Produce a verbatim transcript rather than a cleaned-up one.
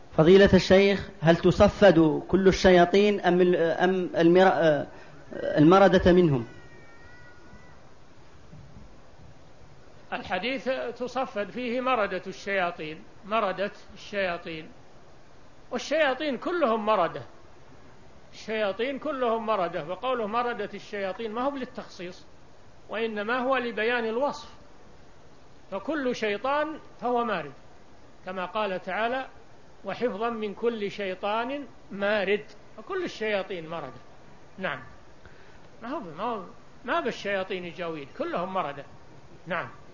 فضيلة الشيخ، هل تصفد كل الشياطين أم ال- أم المر- المردة منهم؟ الحديث تصفد فيه مردة الشياطين، مردة الشياطين، والشياطين كلهم مردة، الشياطين كلهم مردة، وقوله مردة الشياطين ما هو للتخصيص، وإنما هو لبيان الوصف، فكل شيطان فهو مارد، كما قال تعالى: وحفظا من كل شيطان مارد، فكل الشياطين مردة. نعم، ما هو ما هو ما بالشياطين جاويد، كلهم مردة. نعم.